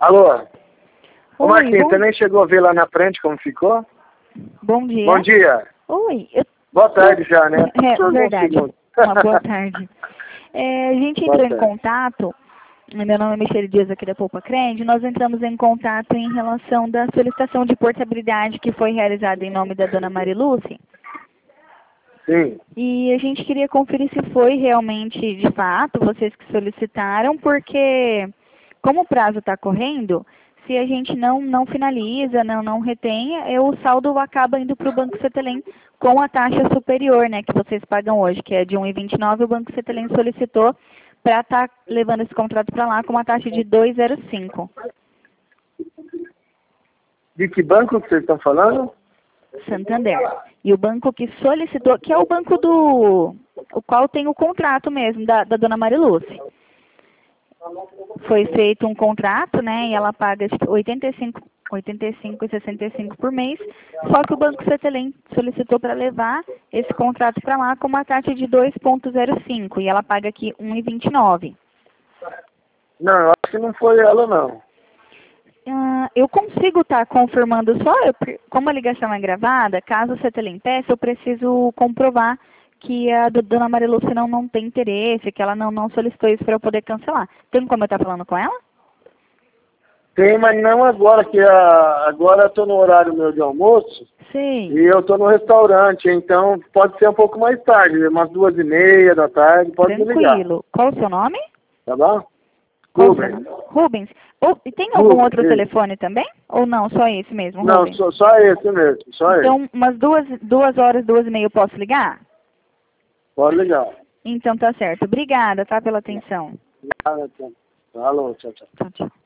Alô? Ô, Oi, Marquinhos, você nem chegou a ver lá na frente como ficou? Bom dia. Bom dia. Oi. Boa tarde já, né? É, verdade. Segundo. Uma boa tarde. A gente Boa entrou em tarde. contato, meu nome é Michele Dias aqui da Poupa Cred, nós entramos em contato em relação da solicitação de portabilidade que foi realizada em nome da dona Mariluce. Sim. E a gente queria conferir se foi realmente, de fato, vocês que solicitaram, porque como o prazo está correndo, se a gente não finaliza, não retém, o saldo acaba indo para o Banco Cetelem com a taxa superior, né, que vocês pagam hoje, que é de 1,29, o Banco Cetelem solicitou para estar levando esse contrato para lá com uma taxa de 2,05. De que banco que vocês estão falando? Santander. E o banco que solicitou, que é o banco o qual tem o contrato mesmo da dona Mariluce. Foi feito um contrato, né, e ela paga 85,65 por mês, só que o Banco Cetelem solicitou para levar esse contrato para lá com uma taxa de 2,05 e ela paga aqui 1,29. Não, eu acho que não foi ela, não. Eu consigo estar confirmando só, como a ligação é gravada, caso o Cetelem peça, eu preciso comprovar que a dona Mariluce não tem interesse, que ela não solicitou isso para eu poder cancelar. Tem como eu estar falando com ela? Tem, mas não agora, que agora eu estou no horário meu de almoço. Sim. E eu estou no restaurante, então pode ser um pouco mais tarde, umas 2h30 da tarde, pode me ligar. Tranquilo. Qual o seu nome? Tá bom? Qual o seu Rubens. nome? Rubens. E tem algum Rubens, outro isso. telefone também? Ou não, só esse mesmo, Não, Rubens? só esse mesmo, só esse. Então, umas 2 horas, 2h30 eu posso ligar? Pode ligar. Então tá certo. Obrigada, tá, pela atenção. Alô, tchau, tchau. Tchau, tchau.